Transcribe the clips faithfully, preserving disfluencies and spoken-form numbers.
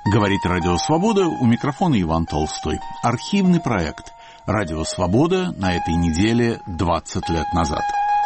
Говорит Радио Свобода, у микрофона Иван Толстой. Архивный проект Радио Свобода на этой неделе двадцать лет назад.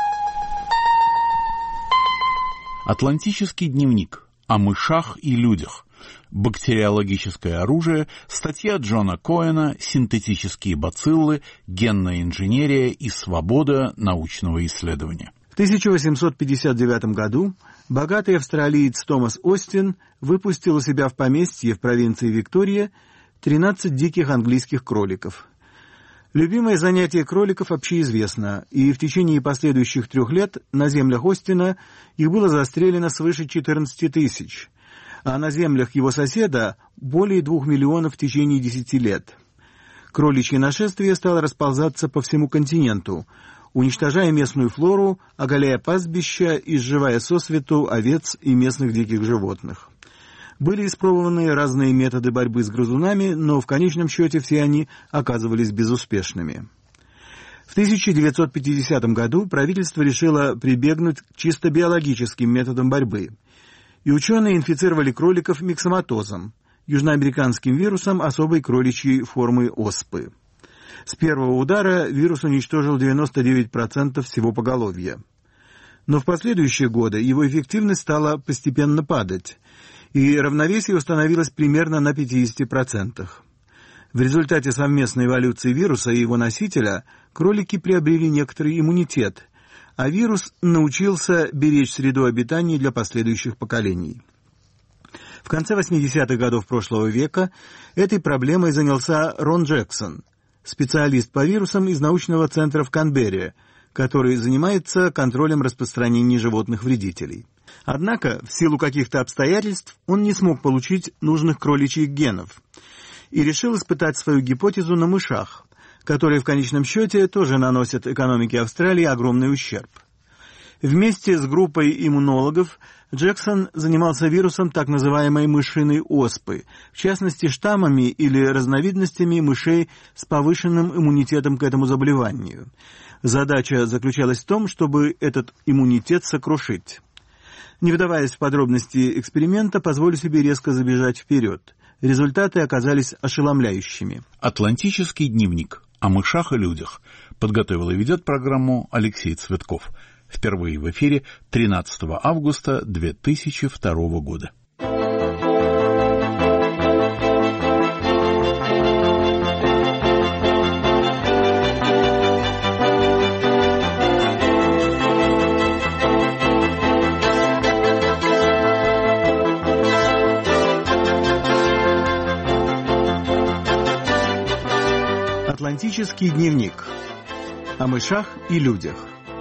Атлантический дневник о мышах и людях. Бактериологическое оружие, статья Джона Коэна «Синтетические бациллы, генная инженерия и свобода научного исследования». В тысяча восемьсот пятьдесят девятом году богатый австралиец Томас Остин выпустил у себя в поместье в провинции Виктория тринадцать диких английских кроликов. Любимое занятие кроликов общеизвестно, и в течение последующих трех лет на землях Остина их было застрелено свыше четырнадцати тысяч, а на землях его соседа более двух миллионов в течение десяти лет. Кроличье нашествие стало расползаться по всему континенту, уничтожая местную флору, оголяя пастбища и сживая сосвету овец и местных диких животных. Были испробованы разные методы борьбы с грызунами, но в конечном счете все они оказывались безуспешными. В тысяча девятьсот пятидесятом году правительство решило прибегнуть к чисто биологическим методам борьбы, и ученые инфицировали кроликов миксоматозом, южноамериканским вирусом особой кроличьей формы оспы. С первого удара вирус уничтожил девяносто девять процентов всего поголовья. Но в последующие годы его эффективность стала постепенно падать, и равновесие установилось примерно на пятидесяти процентах. В результате совместной эволюции вируса и его носителя кролики приобрели некоторый иммунитет, а вирус научился беречь среду обитания для последующих поколений. В конце восьмидесятых годов прошлого века этой проблемой занялся Рон Джексон, специалист по вирусам из научного центра в Канберре, который занимается контролем распространения животных-вредителей. Однако, в силу каких-то обстоятельств, он не смог получить нужных кроличьих генов и решил испытать свою гипотезу на мышах, которые в конечном счете тоже наносят экономике Австралии огромный ущерб. Вместе с группой иммунологов Джексон занимался вирусом так называемой мышиной оспы, в частности штаммами или разновидностями мышей с повышенным иммунитетом к этому заболеванию. Задача заключалась в том, чтобы этот иммунитет сокрушить. Не вдаваясь в подробности эксперимента, позволю себе резко забежать вперед. Результаты оказались ошеломляющими. Атлантический дневник о мышах и людях. Подготовил и ведет программу Алексей Цветков. Впервые в эфире тринадцатого августа две тысячи второго года. Атлантический дневник о мышах и людях.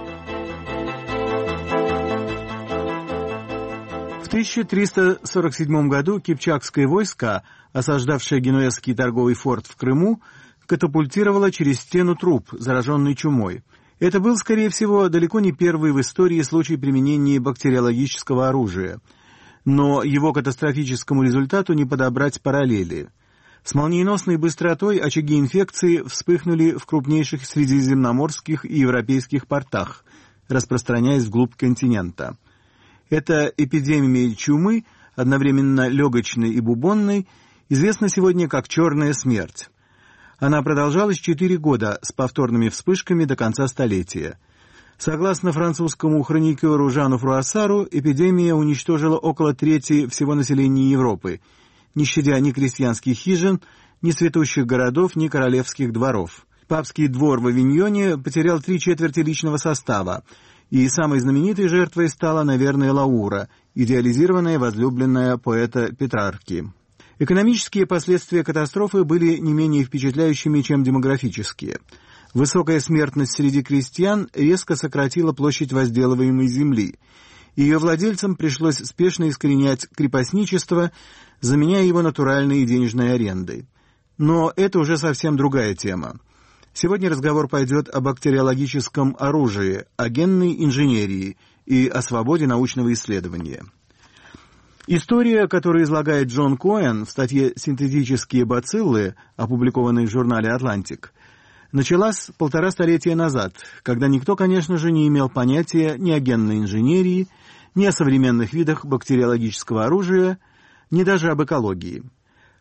В тысяча триста сорок седьмом году кипчакское войско, осаждавшее генуэзский торговый форт в Крыму, катапультировало через стену труп, зараженный чумой. Это был, скорее всего, далеко не первый в истории случай применения бактериологического оружия, но его катастрофическому результату не подобрать параллели. С молниеносной быстротой очаги инфекции вспыхнули в крупнейших средиземноморских и европейских портах, распространяясь вглубь континента. Эта эпидемия чумы, одновременно легочной и бубонной, известна сегодня как «черная смерть». Она продолжалась четыре года с повторными вспышками до конца столетия. Согласно французскому хроникеру Жану Фруассару, эпидемия уничтожила около трети всего населения Европы, не щадя ни крестьянских хижин, ни цветущих городов, ни королевских дворов. Папский двор в Авиньоне потерял три четверти личного состава, и самой знаменитой жертвой стала, наверное, Лаура, идеализированная возлюбленная поэта Петрарки. Экономические последствия катастрофы были не менее впечатляющими, чем демографические. Высокая смертность среди крестьян резко сократила площадь возделываемой земли. Ее владельцам пришлось спешно искоренять крепостничество, заменяя его натуральной и денежной арендой. Но это уже совсем другая тема. Сегодня разговор пойдет о бактериологическом оружии, о генной инженерии и о свободе научного исследования. История, которую излагает Джон Коэн в статье «Синтетические бациллы», опубликованной в журнале «Атлантик», началась полтора столетия назад, когда никто, конечно же, не имел понятия ни о генной инженерии, ни о современных видах бактериологического оружия, ни даже об экологии.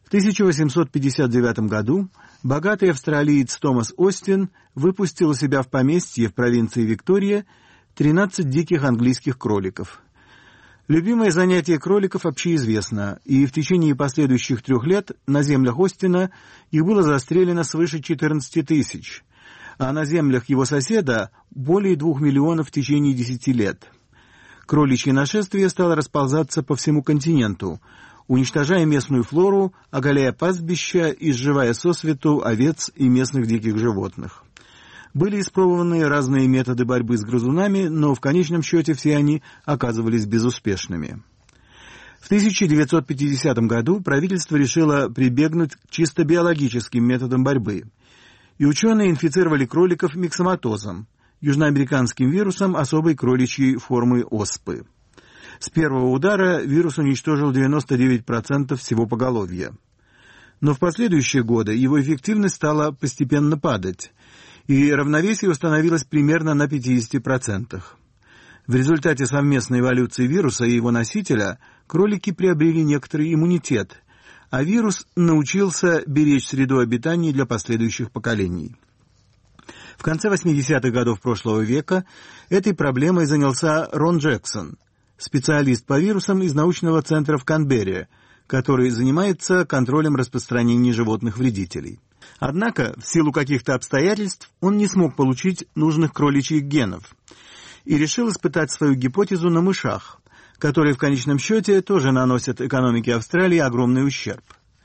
В тысяча восемьсот пятьдесят девятом году богатый австралиец Томас Остин выпустил у себя в поместье в провинции Виктория тринадцать диких английских кроликов. Любимое занятие кроликов общеизвестно, и в течение последующих трех лет на землях Остина их было застрелено свыше четырнадцати тысяч, а на землях его соседа более двух миллионов в течение десяти лет. Кроличье нашествие стало расползаться по всему континенту, уничтожая местную флору, оголяя пастбища и сживая сосвету овец и местных диких животных. Были испробованы разные методы борьбы с грызунами, но в конечном счете все они оказывались безуспешными. В тысяча девятьсот пятидесятом году правительство решило прибегнуть к чисто биологическим методам борьбы, и ученые инфицировали кроликов миксоматозом, южноамериканским вирусом особой кроличьей формы оспы. С первого удара вирус уничтожил девяносто девять процентов всего поголовья. Но в последующие годы его эффективность стала постепенно падать, и равновесие установилось примерно на пятидесяти процентах. В результате совместной эволюции вируса и его носителя кролики приобрели некоторый иммунитет, а вирус научился беречь среду обитания для последующих поколений. В конце восьмидесятых годов прошлого века этой проблемой занялся Рон Джексон, специалист по вирусам из научного центра в Канберре, который занимается контролем распространения животных-вредителей. Однако, в силу каких-то обстоятельств, он не смог получить нужных кроличьих генов и решил испытать свою гипотезу на мышах, которые в конечном счете тоже наносят экономике Австралии огромный ущерб.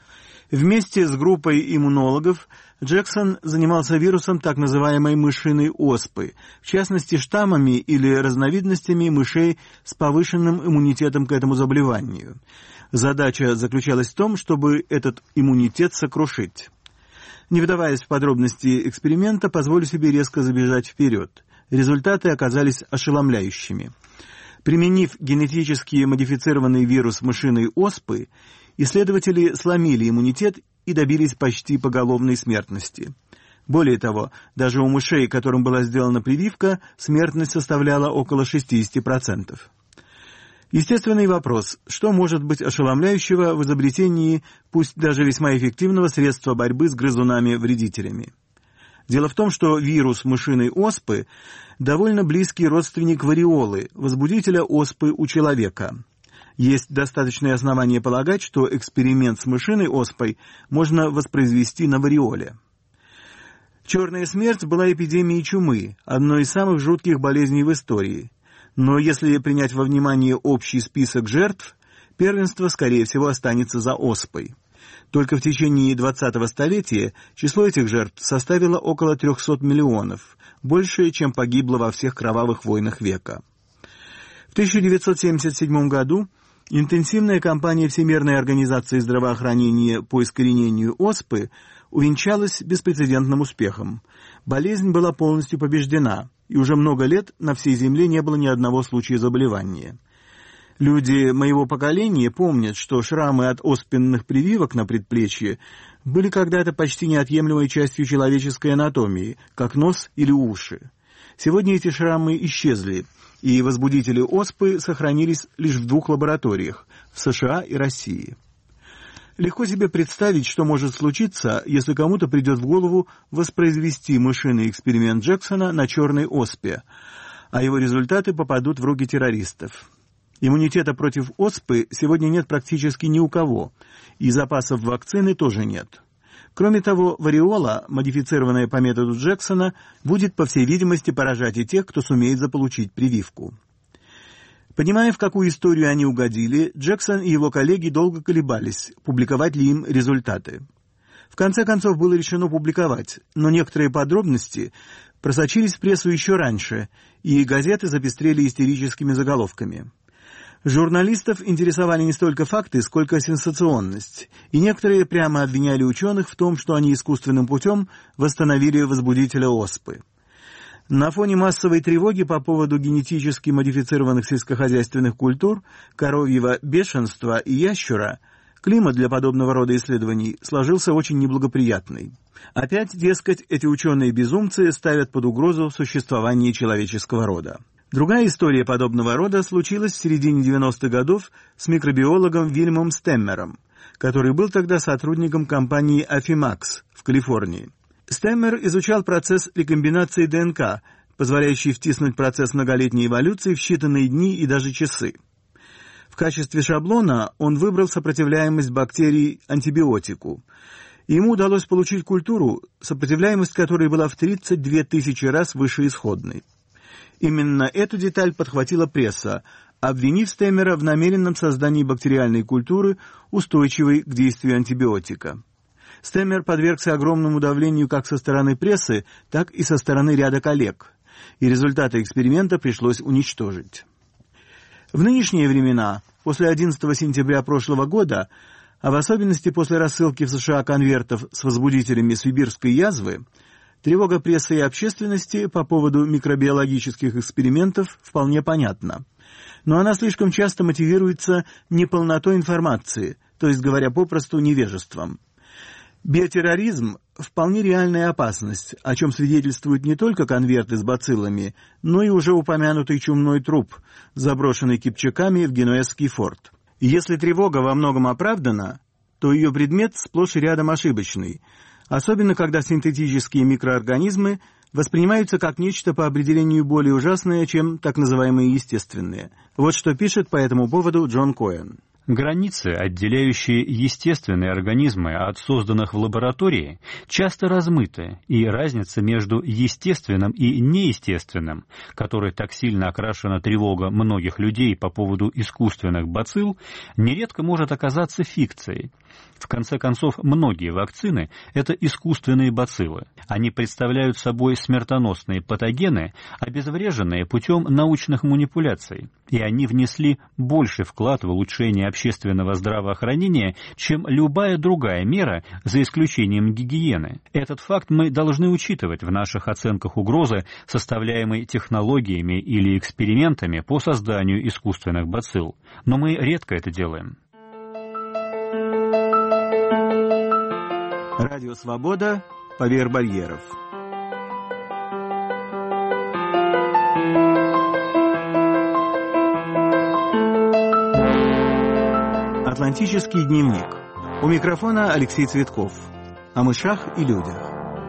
Вместе с группой иммунологов Джексон занимался вирусом так называемой мышиной оспы, в частности штаммами или разновидностями мышей с повышенным иммунитетом к этому заболеванию. Задача заключалась в том, чтобы этот иммунитет сокрушить. Не вдаваясь в подробности эксперимента, позволю себе резко забежать вперед. Результаты оказались ошеломляющими. Применив генетически модифицированный вирус мышиной оспы, исследователи сломили иммунитет и добились почти поголовной смертности. Более того, даже у мышей, которым была сделана прививка, смертность составляла около шестьдесят процентов. Естественный вопрос: что может быть ошеломляющего в изобретении, пусть даже весьма эффективного, средства борьбы с грызунами-вредителями? Дело в том, что вирус мышиной оспы довольно близкий родственник вариолы, возбудителя оспы у человека. Есть достаточные основания полагать, что эксперимент с мышиной оспой можно воспроизвести на вариоле. Черная смерть была эпидемией чумы, одной из самых жутких болезней в истории. Но если принять во внимание общий список жертв, первенство, скорее всего, останется за оспой. Только в течение двадцатого столетия число этих жертв составило около трехсот миллионов, больше, чем погибло во всех кровавых войнах века. В тысяча девятьсот семьдесят седьмом году интенсивная кампания Всемирной организации здравоохранения по искоренению оспы увенчалась беспрецедентным успехом. Болезнь была полностью побеждена, и уже много лет на всей Земле не было ни одного случая заболевания. Люди моего поколения помнят, что шрамы от оспенных прививок на предплечье были когда-то почти неотъемлемой частью человеческой анатомии, как нос или уши. Сегодня эти шрамы исчезли, и возбудители оспы сохранились лишь в двух лабораториях – в США и России. Легко себе представить, что может случиться, если кому-то придет в голову воспроизвести мышиный эксперимент Джексона на черной оспе, а его результаты попадут в руки террористов. Иммунитета против оспы сегодня нет практически ни у кого, и запасов вакцины тоже нет. Кроме того, вариола, модифицированная по методу Джексона, будет, по всей видимости, поражать и тех, кто сумеет заполучить прививку. Понимая, в какую историю они угодили, Джексон и его коллеги долго колебались, публиковать ли им результаты. В конце концов, было решено публиковать, но некоторые подробности просочились в прессу еще раньше, и газеты запестрели истерическими заголовками. Журналистов интересовали не столько факты, сколько сенсационность, и некоторые прямо обвиняли ученых в том, что они искусственным путем восстановили возбудителя оспы. На фоне массовой тревоги по поводу генетически модифицированных сельскохозяйственных культур, коровьего бешенства и ящура, климат для подобного рода исследований сложился очень неблагоприятный. Опять, дескать, эти ученые-безумцы ставят под угрозу существование человеческого рода. Другая история подобного рода случилась в середине девяностых годов с микробиологом Вильямом Стэммером, который был тогда сотрудником компании Афимакс в Калифорнии. Стэммер изучал процесс рекомбинации ДНК, позволяющий втиснуть процесс многолетней эволюции в считанные дни и даже часы. В качестве шаблона он выбрал сопротивляемость бактерий антибиотику. Ему удалось получить культуру, сопротивляемость которой была в тридцать две тысячи раз выше исходной. Именно эту деталь подхватила пресса, обвинив Стэммера в намеренном создании бактериальной культуры, устойчивой к действию антибиотика. Стэммер подвергся огромному давлению как со стороны прессы, так и со стороны ряда коллег, и результаты эксперимента пришлось уничтожить. В нынешние времена, после одиннадцатого сентября прошлого года, а в особенности после рассылки в США конвертов с возбудителями сибирской язвы, тревога прессы и общественности по поводу микробиологических экспериментов вполне понятна. Но она слишком часто мотивируется неполнотой информации, то есть, говоря попросту, невежеством. Биотерроризм – вполне реальная опасность, о чем свидетельствуют не только конверты с бациллами, но и уже упомянутый чумной труп, заброшенный кипчаками в генуэзский форт. Если тревога во многом оправдана, то ее предмет сплошь и рядом ошибочный, особенно когда синтетические микроорганизмы воспринимаются как нечто по определению более ужасное, чем так называемые естественные. Вот что пишет по этому поводу Джон Коэн. Границы, отделяющие естественные организмы от созданных в лаборатории, часто размыты, и разница между естественным и неестественным, которой так сильно окрашена тревога многих людей по поводу искусственных бацилл, нередко может оказаться фикцией. В конце концов, многие вакцины – это искусственные бациллы. Они представляют собой смертоносные патогены, обезвреженные путем научных манипуляций, и они внесли больший вклад в улучшение общественного здравоохранения, чем любая другая мера, за исключением гигиены. Этот факт мы должны учитывать в наших оценках угрозы, составляемой технологиями или экспериментами по созданию искусственных бацилл. Но мы редко это делаем. Радио «Свобода», поверх барьеров. Атлантический дневник. У микрофона Алексей Цветков. О мышах и людях.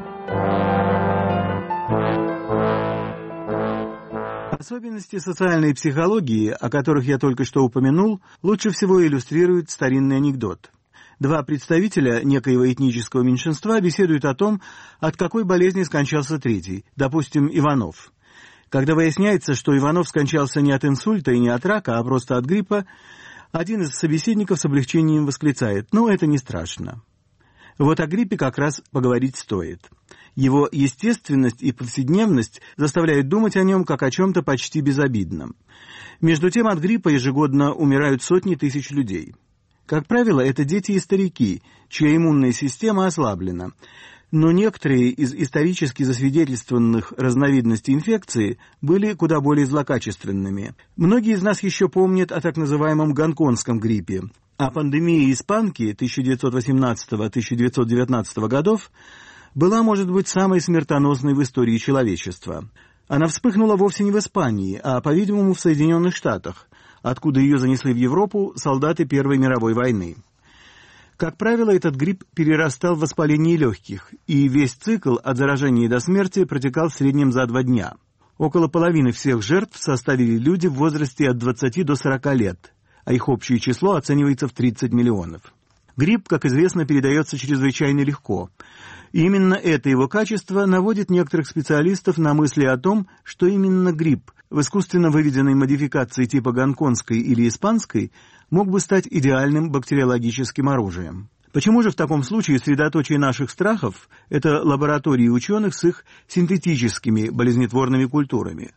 Особенности социальной психологии, о которых я только что упомянул, лучше всего иллюстрирует старинный анекдот. Два представителя некоего этнического меньшинства беседуют о том, от какой болезни скончался третий, допустим, Иванов. Когда выясняется, что Иванов скончался не от инсульта и не от рака, а просто от гриппа, один из собеседников с облегчением восклицает: «Ну, это не страшно». Вот о гриппе как раз поговорить стоит. Его естественность и повседневность заставляют думать о нем как о чем-то почти безобидном. Между тем, от гриппа ежегодно умирают сотни тысяч людей. Как правило, это дети и старики, чья иммунная система ослаблена. Но некоторые из исторически засвидетельствованных разновидностей инфекции были куда более злокачественными. Многие из нас еще помнят о так называемом гонконгском гриппе. А пандемия испанки тысяча девятьсот восемнадцатого — тысяча девятьсот девятнадцатого годов была, может быть, самой смертоносной в истории человечества. Она вспыхнула вовсе не в Испании, а, по-видимому, в Соединенных Штатах, откуда ее занесли в Европу солдаты Первой мировой войны. Как правило, этот грипп перерастал в воспаление легких, и весь цикл от заражения до смерти протекал в среднем за два дня. Около половины всех жертв составили люди в возрасте от двадцати до сорока лет, а их общее число оценивается в тридцать миллионов. Грипп, как известно, передается чрезвычайно легко. И именно это его качество наводит некоторых специалистов на мысли о том, что именно грипп в искусственно выведенной модификации типа гонконгской или испанской мог бы стать идеальным бактериологическим оружием. Почему же в таком случае средоточие наших страхов – это лаборатории ученых с их синтетическими болезнетворными культурами?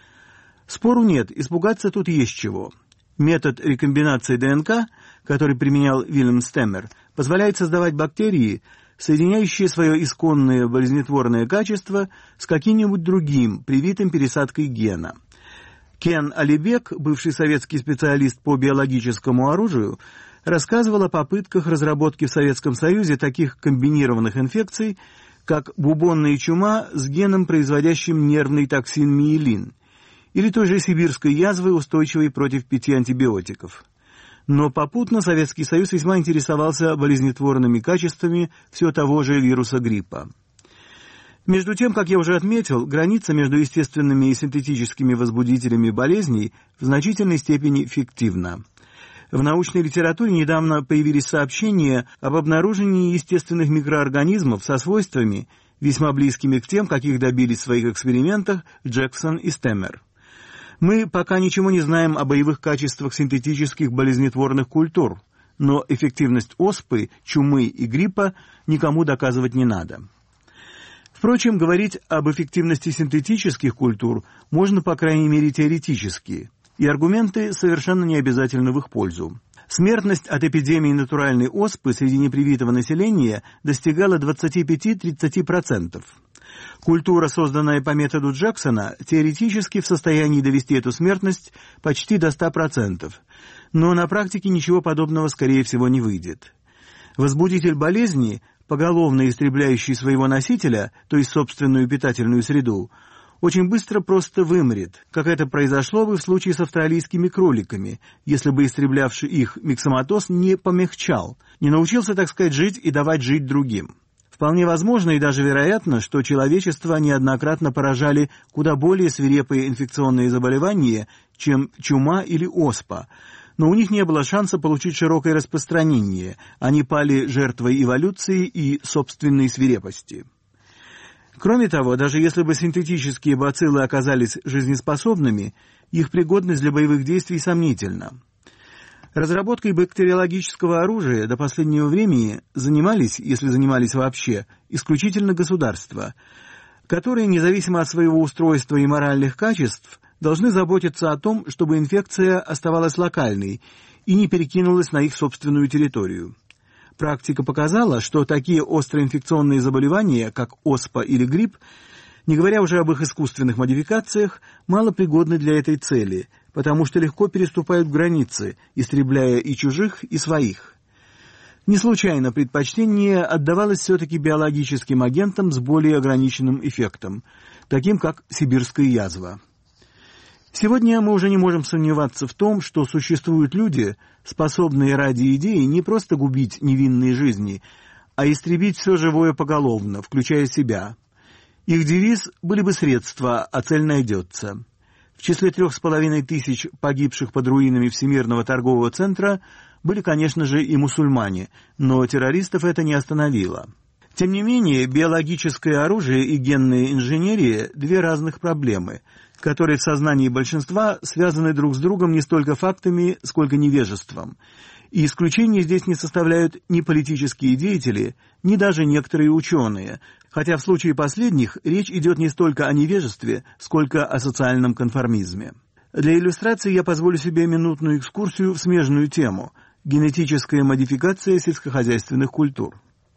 Спору нет, испугаться тут есть чего. Метод рекомбинации ДНК, который применял Вильям Стэммер, позволяет создавать бактерии, соединяющие свое исконное болезнетворное качество с каким-нибудь другим, привитым пересадкой гена. Кен Алибек, бывший советский специалист по биологическому оружию, рассказывал о попытках разработки в Советском Союзе таких комбинированных инфекций, как бубонная чума с геном, производящим нервный токсин миелин, или той же сибирской язвы, устойчивой против пяти антибиотиков. Но попутно Советский Союз весьма интересовался болезнетворными качествами все того же вируса гриппа. Между тем, как я уже отметил, граница между естественными и синтетическими возбудителями болезней в значительной степени фиктивна. В научной литературе недавно появились сообщения об обнаружении естественных микроорганизмов со свойствами, весьма близкими к тем, каких добились в своих экспериментах Джексон и Стэммер. Мы пока ничего не знаем о боевых качествах синтетических болезнетворных культур, но эффективность оспы, чумы и гриппа никому доказывать не надо. Впрочем, говорить об эффективности синтетических культур можно, по крайней мере, теоретически, и аргументы совершенно не обязательны в их пользу. Смертность от эпидемии натуральной оспы среди непривитого населения достигала двадцать пять - тридцать процентов. Культура, созданная по методу Джексона, теоретически в состоянии довести эту смертность почти до ста процентов, но на практике ничего подобного, скорее всего, не выйдет. Возбудитель болезни, поголовно истребляющий своего носителя, то есть собственную питательную среду, очень быстро просто вымрет, как это произошло бы в случае с австралийскими кроликами, если бы истреблявший их миксоматоз не помягчал, не научился, так сказать, жить и давать жить другим. Вполне возможно и даже вероятно, что человечество неоднократно поражали куда более свирепые инфекционные заболевания, чем чума или оспа, но у них не было шанса получить широкое распространение, они пали жертвой эволюции и собственной свирепости. Кроме того, даже если бы синтетические бациллы оказались жизнеспособными, их пригодность для боевых действий сомнительна. Разработкой бактериологического оружия до последнего времени занимались, если занимались вообще, исключительно государства, которые, независимо от своего устройства и моральных качеств, должны заботиться о том, чтобы инфекция оставалась локальной и не перекинулась на их собственную территорию. Практика показала, что такие остроинфекционные заболевания, как оспа или грипп, не говоря уже об их искусственных модификациях, мало пригодны для этой цели, потому что легко переступают границы, истребляя и чужих, и своих. Не случайно предпочтение отдавалось все-таки биологическим агентам с более ограниченным эффектом, таким как сибирская язва. Сегодня мы уже не можем сомневаться в том, что существуют люди, способные ради идеи не просто губить невинные жизни, а истребить все живое поголовно, включая себя. Их девиз «были бы средства, а цель найдется». В числе трех с половиной тысяч погибших под руинами Всемирного торгового центра были, конечно же, и мусульмане, но террористов это не остановило. Тем не менее, биологическое оружие и генная инженерия – две разных проблемы, которые в сознании большинства связаны друг с другом не столько фактами, сколько невежеством. И исключения здесь не составляют ни политические деятели, ни даже некоторые ученые, хотя в случае последних речь идет не столько о невежестве, сколько о социальном конформизме. Для иллюстрации я позволю себе минутную экскурсию в смежную тему – генетическая модификация сельскохозяйственных культур.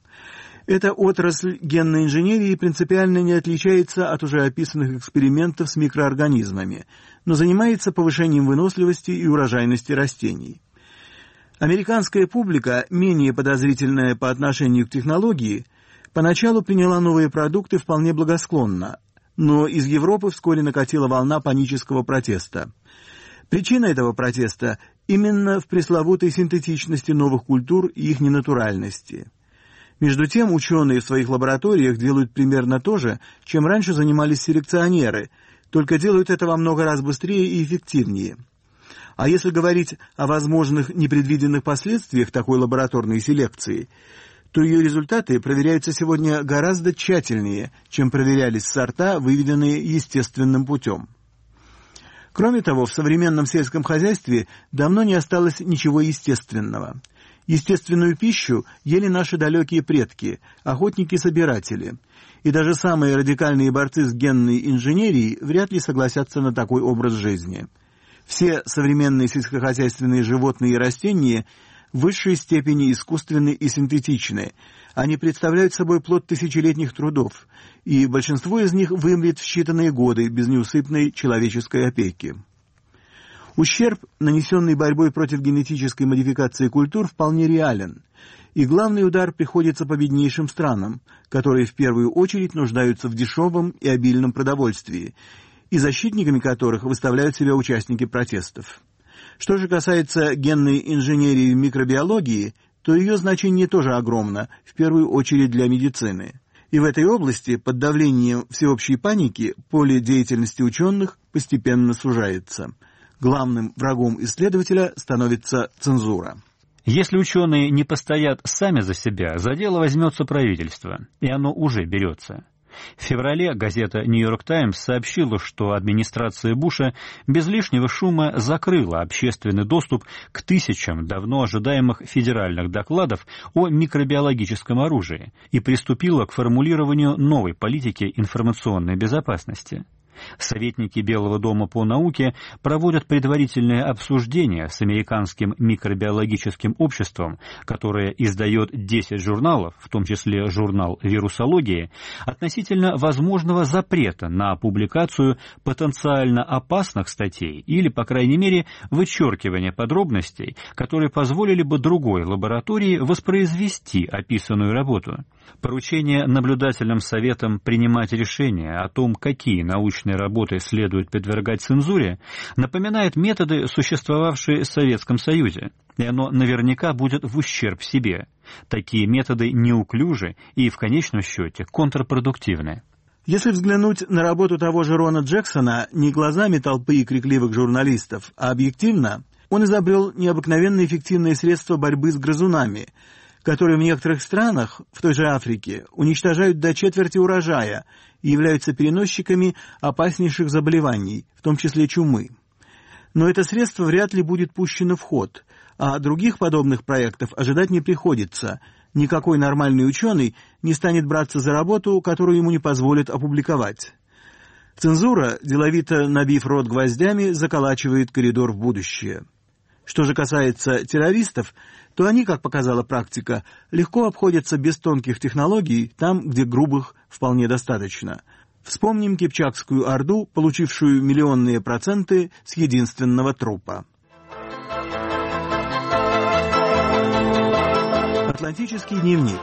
Эта отрасль генной инженерии принципиально не отличается от уже описанных экспериментов с микроорганизмами, но занимается повышением выносливости и урожайности растений. Американская публика, менее подозрительная по отношению к технологии, поначалу приняла новые продукты вполне благосклонно, но из Европы вскоре накатила волна панического протеста. Причина этого протеста именно в пресловутой синтетичности новых культур и их ненатуральности. Между тем, ученые в своих лабораториях делают примерно то же, чем раньше занимались селекционеры, только делают это во много раз быстрее и эффективнее. А если говорить о возможных непредвиденных последствиях такой лабораторной селекции, то ее результаты проверяются сегодня гораздо тщательнее, чем проверялись сорта, выведенные естественным путем. Кроме того, в современном сельском хозяйстве давно не осталось ничего естественного. Естественную пищу ели наши далекие предки, охотники-собиратели, и даже самые радикальные борцы с генной инженерией вряд ли согласятся на такой образ жизни. Все современные сельскохозяйственные животные и растения в высшей степени искусственны и синтетичны. Они представляют собой плод тысячелетних трудов, и большинство из них вымрет в считанные годы без неусыпной человеческой опеки. Ущерб, нанесенный борьбой против генетической модификации культур, вполне реален, и главный удар приходится по беднейшим странам, которые в первую очередь нуждаются в дешевом и обильном продовольствии, и защитниками которых выставляют себя участники протестов. Что же касается генной инженерии и микробиологии, то ее значение тоже огромно, в первую очередь для медицины. И в этой области, под давлением всеобщей паники, поле деятельности ученых постепенно сужается. Главным врагом исследователя становится цензура. Если ученые не постоят сами за себя, за дело возьмется правительство, и оно уже берется. В феврале газета «Нью-Йорк Таймс» сообщила, что администрация Буша без лишнего шума закрыла общественный доступ к тысячам давно ожидаемых федеральных докладов о микробиологическом оружии и приступила к формулированию новой политики информационной безопасности. Советники Белого дома по науке проводят предварительное обсуждение с американским микробиологическим обществом, которое издает десять журналов, в том числе журнал «Вирусологии», относительно возможного запрета на публикацию потенциально опасных статей или, по крайней мере, вычеркивания подробностей, которые позволили бы другой лаборатории воспроизвести описанную работу. Поручение наблюдательным советам принимать решения о том, какие научные работы следует подвергать цензуре, напоминает методы, существовавшие в Советском Союзе, и оно наверняка будет в ущерб себе. Такие методы неуклюжи и, в конечном счете, контрпродуктивны. Если взглянуть на работу того же Рона Джексона не глазами толпы и крикливых журналистов, а объективно, он изобрел необыкновенно эффективные средства борьбы с грызунами, которые в некоторых странах, в той же Африке, уничтожают до четверти урожая и являются переносчиками опаснейших заболеваний, в том числе чумы. Но это средство вряд ли будет пущено в ход, а других подобных проектов ожидать не приходится. Никакой нормальный ученый не станет браться за работу, которую ему не позволят опубликовать. Цензура, деловито набив рот гвоздями, заколачивает коридор в будущее. Что же касается террористов, то они, как показала практика, легко обходятся без тонких технологий там, где грубых вполне достаточно. Вспомним Кипчакскую орду, получившую миллионные проценты с единственного трупа. Атлантический дневник.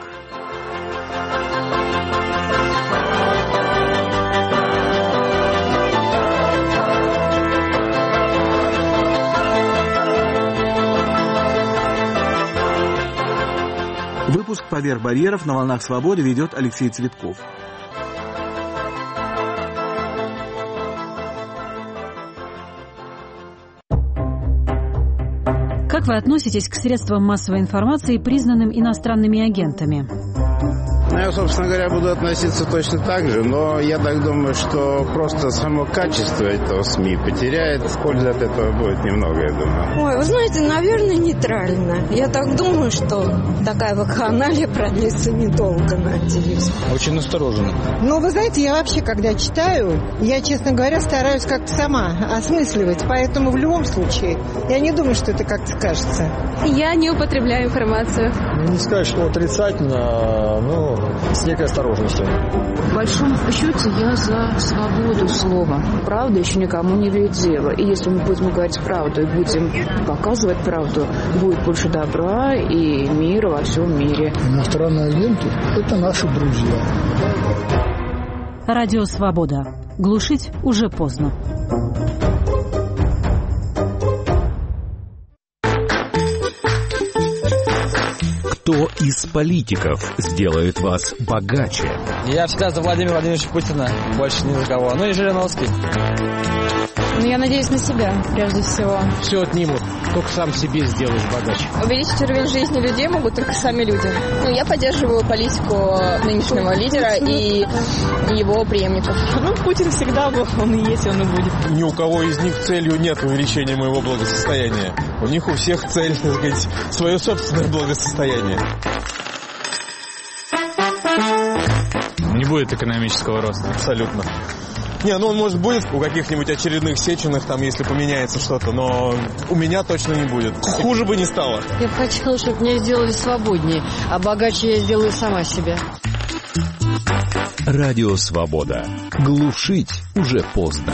Выпуск «Поверх барьеров» на волнах свободы ведет Алексей Цветков. Как вы относитесь к средствам массовой информации, признанным иностранными агентами? Я, собственно говоря, буду относиться точно так же, но я так думаю, что просто само качество этого СМИ потеряет, пользы от этого будет немного, я думаю. Ой, вы знаете, наверное, нейтрально. Я так думаю, что такая вакханалия продлится недолго, надеюсь. Очень настороженно. Ну, вы знаете, я вообще, когда читаю, я, честно говоря, стараюсь как-то сама осмысливать, поэтому в любом случае я не думаю, что это как-то скажется. Я не употребляю информацию. Не сказать, что отрицательно, но с некой осторожностью. В большом счете я за свободу слова. Правда еще никому не вредила. И если мы будем говорить правду и будем показывать правду, будет больше добра и мира во всем мире. Иностранные агенты – это наши друзья. Радио «Свобода». Глушить уже поздно. Кто из политиков сделает вас богаче? Я всегда за Владимира Владимировича Путина, больше ни за кого. Ну и Жириновский. Ну, я надеюсь на себя, прежде всего. Все отнимут, только сам себе сделаешь богаче. Увеличить уровень жизни людей могут только сами люди. Ну, я поддерживаю политику нынешнего лидера и его преемников. Ну, Путин всегда был, он и есть, он и будет. Ни у кого из них целью нет увеличения моего благосостояния. У них у всех цель, так сказать, свое собственное благосостояние. Не будет экономического роста. Абсолютно. Не, ну он, может, будет у каких-нибудь очередных Сеченых, там, если поменяется что-то, но у меня точно не будет. Хуже бы не стало. Я бы хотела, чтобы меня сделали свободнее, а богаче я сделаю сама себя. Радио «Свобода». Глушить уже поздно.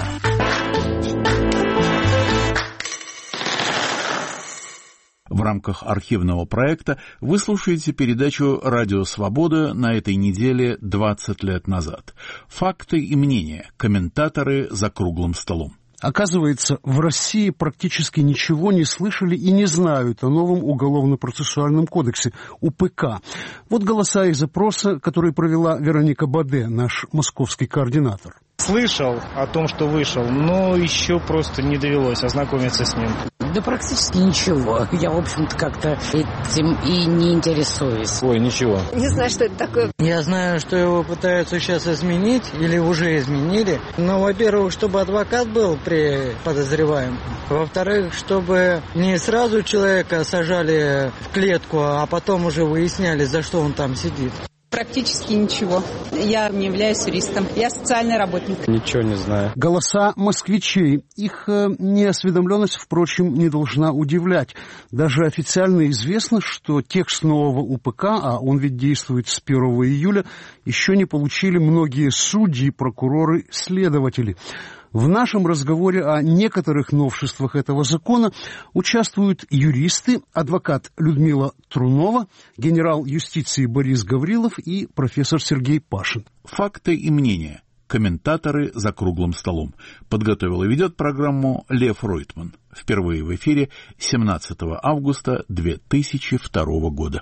В рамках архивного проекта вы слушаете передачу «Радио Свобода» на этой неделе двадцать лет назад. Факты и мнения. Комментаторы за круглым столом. Оказывается, в России практически ничего не слышали и не знают о новом Уголовно-процессуальном кодексе, УПК. Вот голоса из опроса, который провела Вероника Баде, наш московский координатор. Слышал о том, что вышел, но еще просто не довелось ознакомиться с ним. Да практически ничего. Я, в общем-то, как-то этим и не интересуюсь. Ой, ничего. Не знаю, что это такое. Я знаю, что его пытаются сейчас изменить, или уже изменили. Но, во-первых, чтобы адвокат был при подозреваемом. Во-вторых, чтобы не сразу человека сажали в клетку, а потом уже выясняли, за что он там сидит. Практически ничего. Я не являюсь юристом. Я социальный работник. Ничего не знаю. Голоса москвичей. Их э, неосведомленность, впрочем, не должна удивлять. Даже официально известно, что текст нового УПК, а он ведь действует с первого июля, еще не получили многие судьи, прокуроры, следователи. В нашем разговоре о некоторых новшествах этого закона участвуют юристы, адвокат Людмила Трунова, генерал юстиции Борис Гаврилов и профессор Сергей Пашин. Факты и мнения. Комментаторы за круглым столом. Подготовил и ведет программу Лев Ройтман. Впервые в эфире семнадцатого августа две тысячи второго года.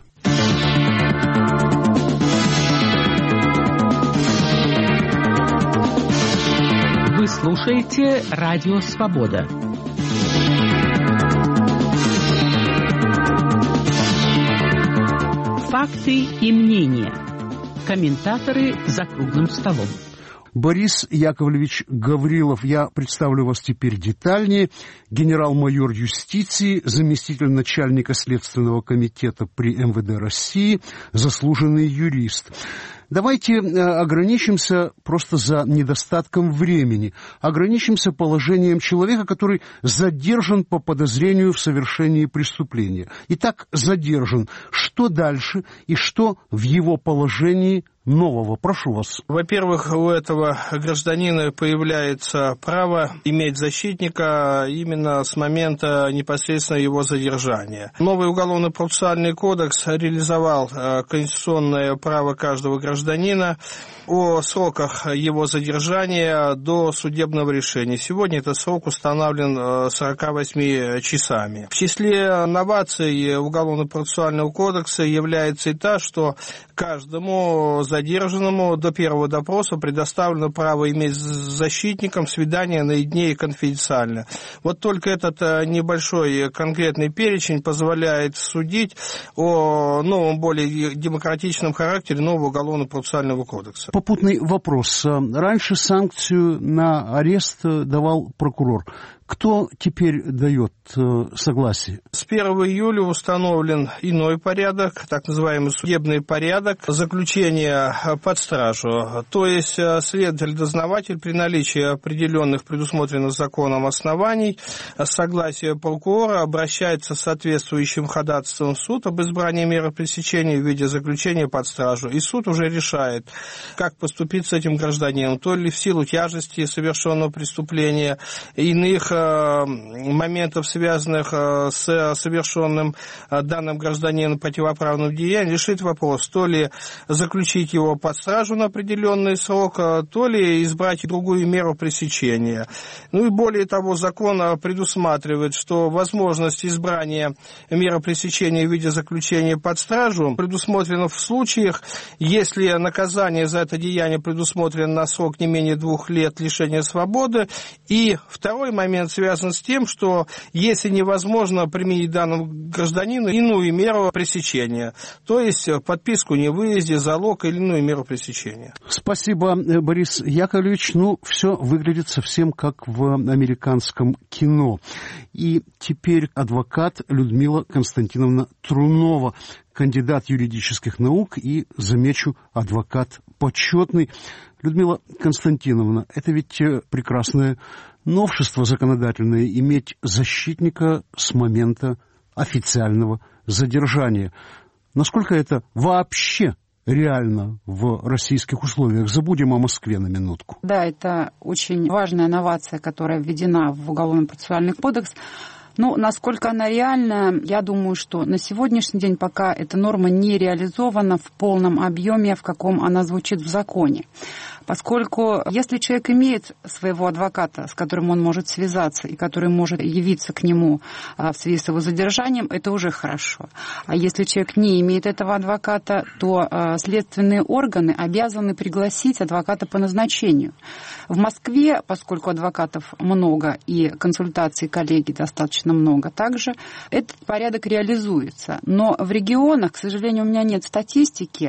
Вы слушаете «Радио Свобода». Факты и мнения. Комментаторы за круглым столом. Борис Яковлевич Гаврилов, я представлю вас теперь детальнее. Генерал-майор юстиции, заместитель начальника Следственного комитета при эм вэ дэ России, заслуженный юрист. Давайте ограничимся просто за недостатком времени. Ограничимся положением человека, который задержан по подозрению в совершении преступления. Итак, задержан. Что дальше и что в его положении нового? Прошу вас. Во-первых, у этого гражданина появляется право иметь защитника именно с момента непосредственно его задержания. Новый Уголовно-процессуальный кодекс реализовал конституционное право каждого гражданина о сроках его задержания до судебного решения. Сегодня этот срок установлен сорока восьми часами. В числе новаций Уголовно-процессуального кодекса является и та, что каждому задержанному до первого допроса предоставлено право иметь с защитником свидание наедине и конфиденциально. Вот только этот небольшой конкретный перечень позволяет судить о новом, более демократичном характере нового Уголовно-процессуального кодекса. Попутный вопрос. Раньше санкцию на арест давал прокурор. Кто теперь дает согласие? С первого июля установлен иной порядок, так называемый судебный порядок заключения под стражу. То есть следователь-дознаватель при наличии определенных предусмотренных законом оснований с согласия прокурора обращается с соответствующим ходатайством в суд об избрании меры пресечения в виде заключения под стражу. И суд уже решает, как поступить с этим гражданином, то ли в силу тяжести совершенного преступления, иных моментов, связанных с совершенным данным гражданином противоправным деянием, решит вопрос, то ли заключить его под стражу на определенный срок, то ли избрать другую меру пресечения. Ну и более того, закон предусматривает, что возможность избрания меры пресечения в виде заключения под стражу предусмотрена в случаях, если наказание за это деяние предусмотрено на срок не менее двух лет лишения свободы. И второй момент связан с тем, что если невозможно применить данному гражданину иную меру пресечения, то есть подписку о невыезде, залог или иную меру пресечения. Спасибо, Борис Яковлевич. Ну, все выглядит совсем как в американском кино. И теперь адвокат Людмила Константиновна Трунова, кандидат юридических наук и, замечу, адвокат почетный. Людмила Константиновна, это ведь прекрасное новшество законодательное — иметь защитника с момента официального задержания. Насколько это вообще реально в российских условиях? Забудем о Москве на минутку. Да, это очень важная новация, которая введена в Уголовно-процессуальный кодекс. Ну, насколько она реальна, я думаю, что на сегодняшний день пока эта норма не реализована в полном объеме, в каком она звучит в законе. Поскольку если человек имеет своего адвоката, с которым он может связаться и который может явиться к нему в связи с его задержанием, это уже хорошо. А если человек не имеет этого адвоката, то следственные органы обязаны пригласить адвоката по назначению. В Москве, поскольку адвокатов много и консультаций коллеги достаточно много также, этот порядок реализуется. Но в регионах, к сожалению, у меня нет статистики.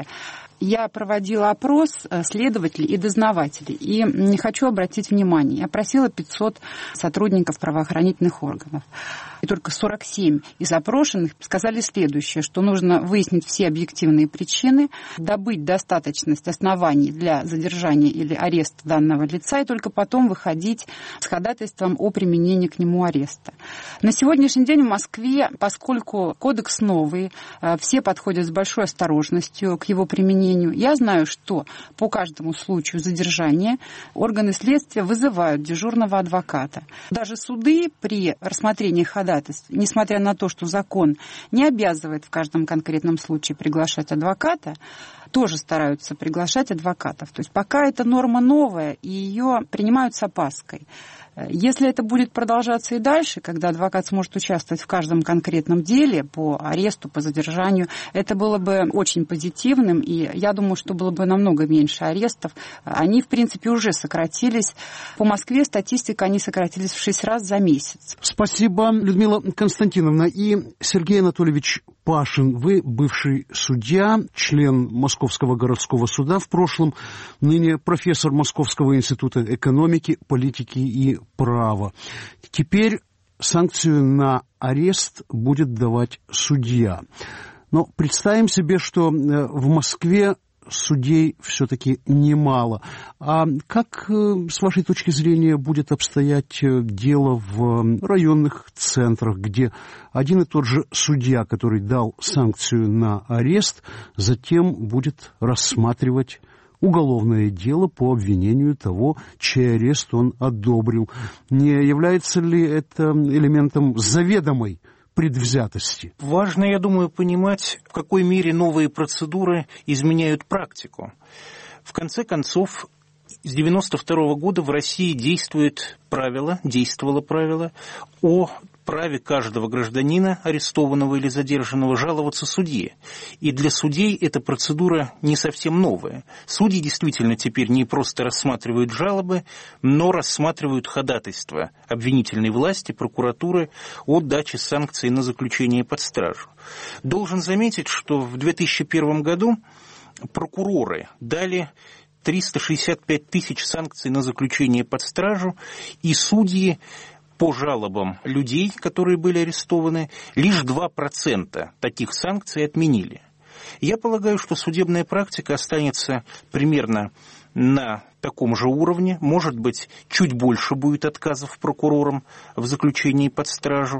Я проводила опрос следователей и дознавателей, и не хочу обратить внимание. Я просила пятьсот сотрудников правоохранительных органов. И только сорок семь из опрошенных сказали следующее, что нужно выяснить все объективные причины, добыть достаточность оснований для задержания или ареста данного лица, и только потом выходить с ходатайством о применении к нему ареста. На сегодняшний день в Москве, поскольку кодекс новый, все подходят с большой осторожностью к его применению, я знаю, что по каждому случаю задержания органы следствия вызывают дежурного адвоката. Даже суды при рассмотрении ходатайств, несмотря на то, что закон не обязывает в каждом конкретном случае приглашать адвоката, тоже стараются приглашать адвокатов. То есть пока это норма новая, и ее принимают с опаской. Если это будет продолжаться и дальше, когда адвокат сможет участвовать в каждом конкретном деле по аресту, по задержанию, это было бы очень позитивным, и я думаю, что было бы намного меньше арестов. Они, в принципе, уже сократились. По Москве статистика, они сократились в шесть раз за месяц. Спасибо, Людмила Константиновна. И Сергей Анатольевич Пашин, вы бывший судья, член Московского городского суда в прошлом, ныне профессор Московского института экономики, политики и права. Теперь санкцию на арест будет давать судья. Но представим себе, что в Москве судей все-таки немало. А как, с вашей точки зрения, будет обстоять дело в районных центрах, где один и тот же судья, который дал санкцию на арест, затем будет рассматривать уголовное дело по обвинению того, чей арест он одобрил? Не является ли это элементом заведомой предвзятости? Важно, я думаю, понимать, в какой мере новые процедуры изменяют практику. В конце концов, с девяносто второго года в России действует правило, действовало правило о праве каждого гражданина, арестованного или задержанного, жаловаться судье. И для судей эта процедура не совсем новая. Судьи действительно теперь не просто рассматривают жалобы, но рассматривают ходатайства обвинительной власти, прокуратуры о даче санкций на заключение под стражу. Должен заметить, что в две тысячи первом году прокуроры дали триста шестьдесят пять тысяч санкций на заключение под стражу, и судьи по жалобам людей, которые были арестованы, лишь два процента таких санкций отменили. Я полагаю, что судебная практика останется примерно на таком же уровне, может быть, чуть больше будет отказов прокурорам в заключении под стражу.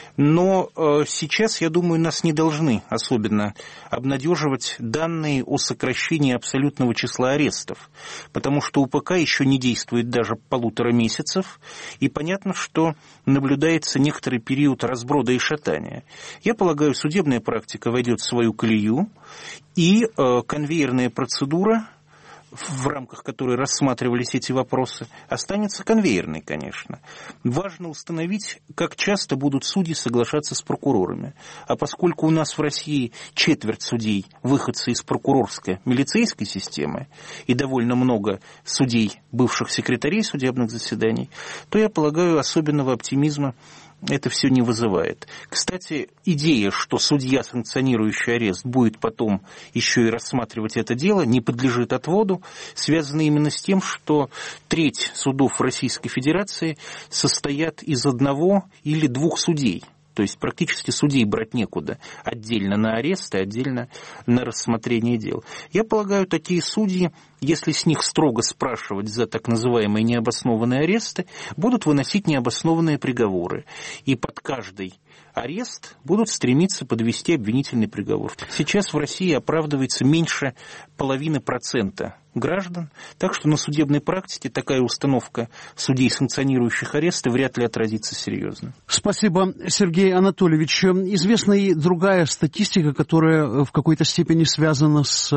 Но э, сейчас, я думаю, нас не должны особенно обнадеживать данные о сокращении абсолютного числа арестов, потому что УПК еще не действует даже полутора месяцев, и понятно, что наблюдается некоторый период разброда и шатания. Я полагаю, судебная практика войдет в свою колею, и э, конвейерная процедура, в рамках которой рассматривались эти вопросы, останется конвейерной, конечно. Важно установить, как часто будут судьи соглашаться с прокурорами. А поскольку у нас в России четверть судей выходцы из прокурорской милицейской системы и довольно много судей, бывших секретарей судебных заседаний, то, я полагаю, особенного оптимизма это все не вызывает. Кстати, идея, что судья, санкционирующий арест, будет потом еще и рассматривать это дело, не подлежит отводу, связана именно с тем, что треть судов Российской Федерации состоят из одного или двух судей. То есть практически судей брать некуда. Отдельно на арест и отдельно на рассмотрение дел. Я полагаю, такие судьи, если с них строго спрашивать за так называемые необоснованные аресты, будут выносить необоснованные приговоры. И под каждый арест будут стремиться подвести обвинительный приговор. Сейчас в России оправдывается меньше половины процента граждан, так что на судебной практике такая установка судей, санкционирующих аресты, вряд ли отразится серьезно. Спасибо, Сергей Анатольевич. Известна и другая статистика, которая в какой-то степени связана с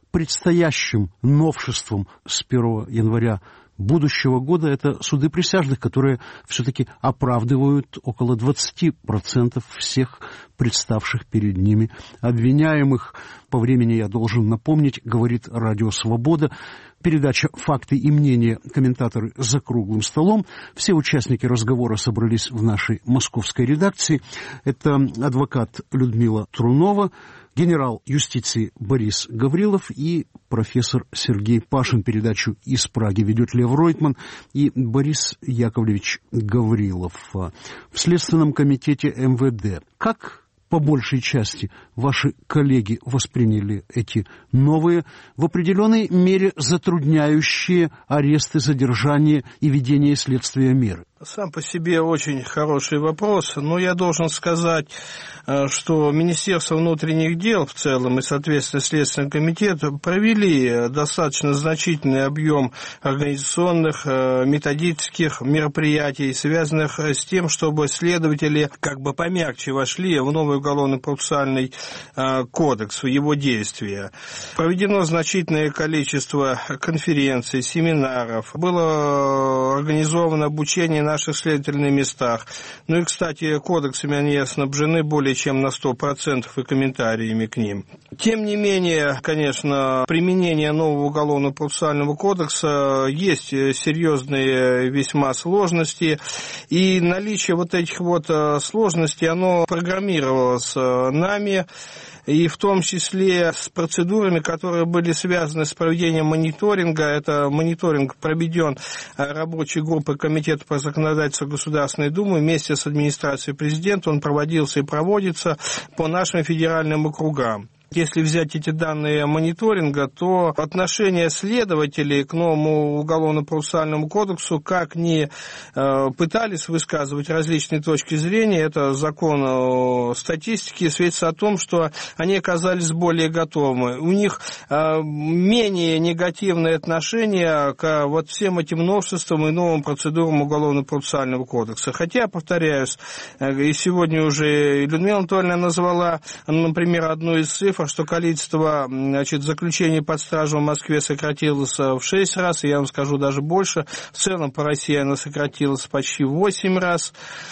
предстоящим новшеством с первого января будущего года — это суды присяжных, которые все-таки оправдывают около двадцать процентов всех представших перед ними обвиняемых. По времени я должен напомнить, говорит Радио Свобода, передача «Факты и мнения», комментаторы за круглым столом. Все участники разговора собрались в нашей московской редакции. Это адвокат Людмила Трунова, генерал юстиции Борис Гаврилов и профессор Сергей Пашин. Передачу из Праги ведет Лев Ройтман и Борис Яковлевич Гаврилов. В Следственном комитете эм вэ дэ. Как по большей части ваши коллеги восприняли эти новые, в определенной мере затрудняющие аресты, задержание и ведение следствия меры? Сам по себе очень хороший вопрос, но я должен сказать, что Министерство внутренних дел в целом и, соответственно, Следственный комитет провели достаточно значительный объем организационных, методических мероприятий, связанных с тем, чтобы следователи как бы помягче вошли в новый уголовно-процессуальный кодекс, в его действия. Проведено значительное количество конференций, семинаров, было организовано обучение наших следователей на местах. Ну и, кстати, кодексами они снабжены более чем на сто процентов и комментариями к ним. Тем не менее, конечно, применение нового уголовно-процессуального кодекса есть серьезные весьма сложности, и наличие вот этих вот сложностей, оно программировалось нами, и в том числе с процедурами, которые были связаны с проведением мониторинга. Это мониторинг проведен рабочей группой Комитета по законодательству Государственной Думы вместе с администрацией президента. Он проводился и проводится по нашим федеральным округам. Если взять эти данные мониторинга, то отношение следователей к новому уголовно-процессуальному кодексу, как ни э, пытались высказывать различные точки зрения, это закон статистики, свидетельствует о том, что они оказались более готовы. У них э, менее негативное отношение к вот всем этим новшествам и новым процедурам уголовно-процессуального кодекса. Хотя, повторяюсь, э, и сегодня уже Людмила Анатольевна назвала, например, одну из цифр, что количество, значит, заключений под стражу в Москве сократилось в шесть раз, и я вам скажу даже больше. В целом по России оно сократилось почти в восемь раз.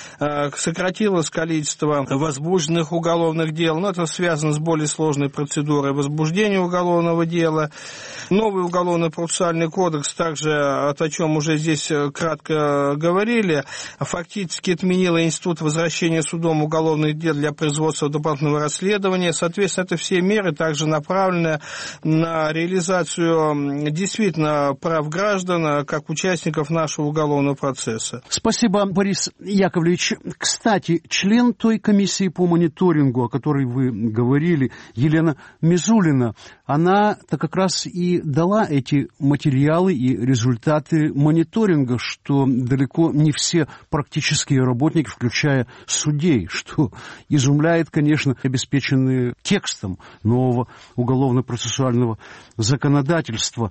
Сократилось количество возбужденных уголовных дел, но это связано с более сложной процедурой возбуждения уголовного дела. Новый уголовно-процессуальный кодекс также, о чем уже здесь кратко говорили, фактически отменил институт возвращения судом уголовных дел для производства дополнительного расследования. Соответственно, это все меры также направлены на реализацию действительно прав граждан как участников нашего уголовного процесса. Спасибо, Борис Яковлевич. Кстати, член той комиссии по мониторингу, о которой вы говорили, Елена Мизулина, она-то как раз и дала эти материалы и результаты мониторинга, что далеко не все практические работники, включая судей, что изумляет, конечно, обеспеченные текстом нового уголовно-процессуального законодательства.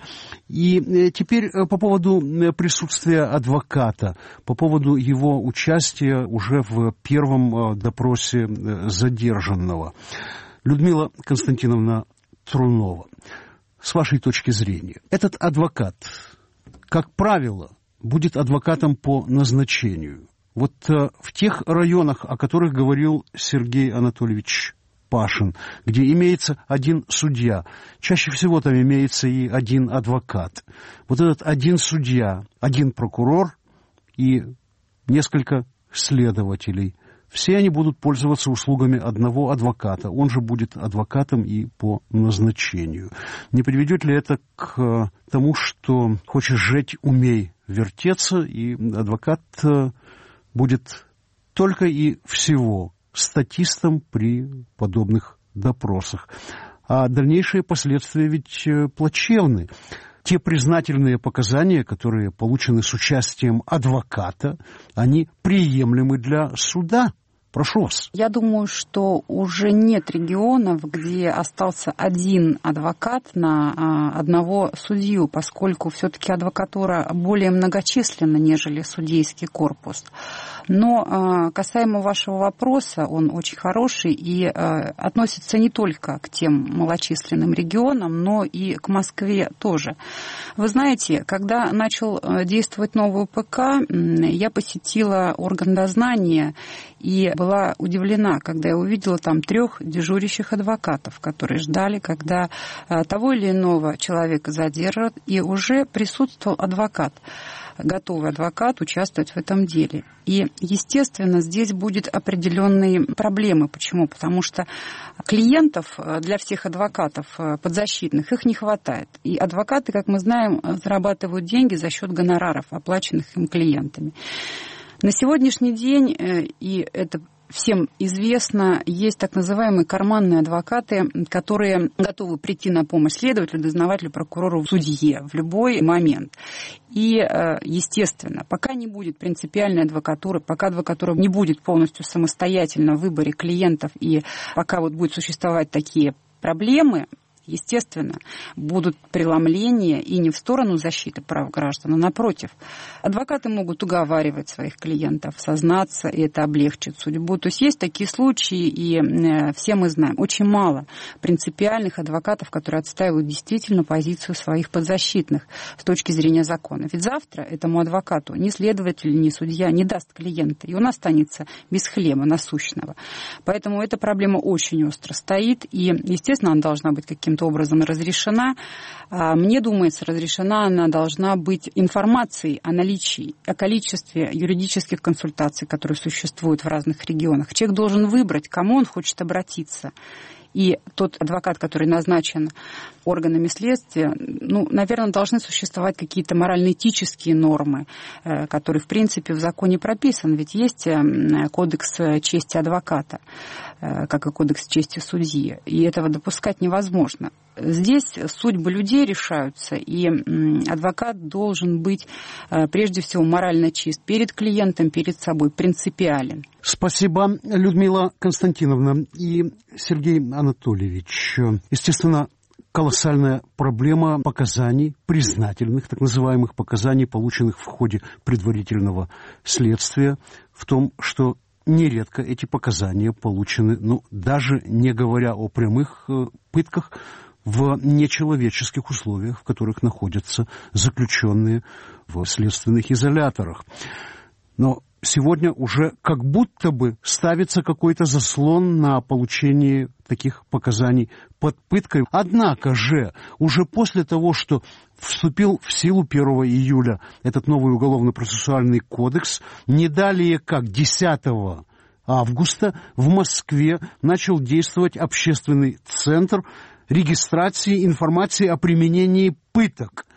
И теперь по поводу присутствия адвоката, по поводу его участия уже в первом допросе задержанного. Людмила Константиновна Трунова, с вашей точки зрения, этот адвокат, как правило, будет адвокатом по назначению. Вот в тех районах, о которых говорил Сергей Анатольевич Пашин, где имеется один судья, чаще всего там имеется и один адвокат. Вот этот один судья, один прокурор и несколько следователей. Все они будут пользоваться услугами одного адвоката. Он же будет адвокатом и по назначению. Не приведет ли это к тому, что хочешь жить, умей вертеться, и адвокат будет только и всего статистом при подобных допросах? А дальнейшие последствия ведь плачевны. Те признательные показания, которые получены с участием адвоката, они приемлемы для суда. Прошу вас. Я думаю, что уже нет регионов, где остался один адвокат на одного судью, поскольку все-таки адвокатура более многочисленна, нежели судейский корпус. Но касаемо вашего вопроса, он очень хороший и относится не только к тем малочисленным регионам, но и к Москве тоже. Вы знаете, когда начал действовать новый УПК, я посетила орган дознания и была удивлена, когда я увидела там трех дежурящих адвокатов, которые ждали, когда того или иного человека задержат, и уже присутствовал адвокат, готовый адвокат участвовать в этом деле. И, естественно, здесь будет определенные проблемы. Почему? Потому что клиентов для всех адвокатов подзащитных их не хватает. И адвокаты, как мы знаем, зарабатывают деньги за счет гонораров, оплаченных им клиентами. На сегодняшний день, и это всем известно, есть так называемые карманные адвокаты, которые готовы прийти на помощь следователю, дознавателю, прокурору, судье в любой момент. И, естественно, пока не будет принципиальной адвокатуры, пока адвокатура не будет полностью самостоятельна в выборе клиентов, и пока вот будут существовать такие проблемы, естественно, будут преломления и не в сторону защиты прав граждан, а напротив. Адвокаты могут уговаривать своих клиентов сознаться, и это облегчит судьбу. То есть есть такие случаи, и все мы знаем, очень мало принципиальных адвокатов, которые отстаивают действительно позицию своих подзащитных с точки зрения закона. Ведь завтра этому адвокату ни следователь, ни судья не даст клиента, и он останется без хлеба насущного. Поэтому эта проблема очень остро стоит, и, естественно, она должна быть каким-то образом разрешена. Мне думается, разрешена она должна быть информацией о наличии, о количестве юридических консультаций, которые существуют в разных регионах. Человек должен выбрать, к кому он хочет обратиться. И тот адвокат, который назначен органами следствия, ну, наверное, должны существовать какие-то морально-этические нормы, которые, в принципе, в законе прописаны. Ведь есть кодекс чести адвоката, как и кодекс чести судьи, и этого допускать невозможно. Здесь судьбы людей решаются, и адвокат должен быть прежде всего морально чист перед клиентом, перед собой, принципиален. Спасибо, Людмила Константиновна и Сергей Анатольевич. Естественно, колоссальная проблема показаний, признательных, так называемых показаний, полученных в ходе предварительного следствия, в том, что нередко эти показания получены, ну, даже не говоря о прямых э, пытках, в нечеловеческих условиях, в которых находятся заключенные в следственных изоляторах. Но сегодня уже как будто бы ставится какой-то заслон на получение таких показаний под пыткой. Однако же, уже после того, что вступил в силу первого июля этот новый уголовно-процессуальный кодекс, не далее как десятого августа в Москве начал действовать общественный центр регистрации информации о применении пыток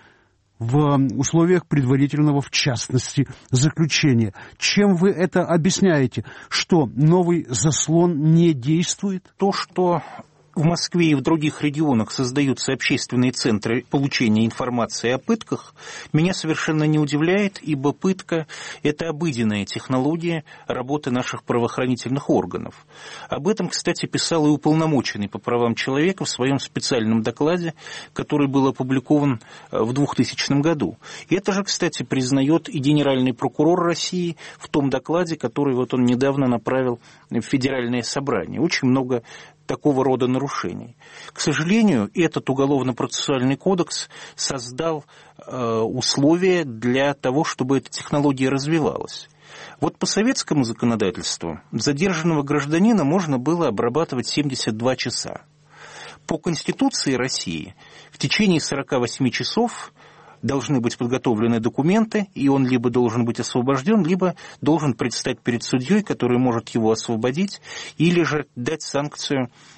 в условиях предварительного, в частности, заключения. Чем вы это объясняете? Что новый заслон не действует? То, что в Москве и в других регионах создаются общественные центры получения информации о пытках, меня совершенно не удивляет, ибо пытка – это обыденная технология работы наших правоохранительных органов. Об этом, кстати, писал и уполномоченный по правам человека в своем специальном докладе, который был опубликован в двухтысячном году. И это же, кстати, признает и генеральный прокурор России в том докладе, который вот он недавно направил в Федеральное собрание. Очень много такого рода нарушений. К сожалению, этот уголовно-процессуальный кодекс создал э, условия для того, чтобы эта технология развивалась. Вот по советскому законодательству задержанного гражданина можно было обрабатывать семьдесят два часа. По Конституции России в течение сорока восьми часов должны быть подготовлены документы, и он либо должен быть освобожден, либо должен предстать перед судьей, который может его освободить, или же дать санкцию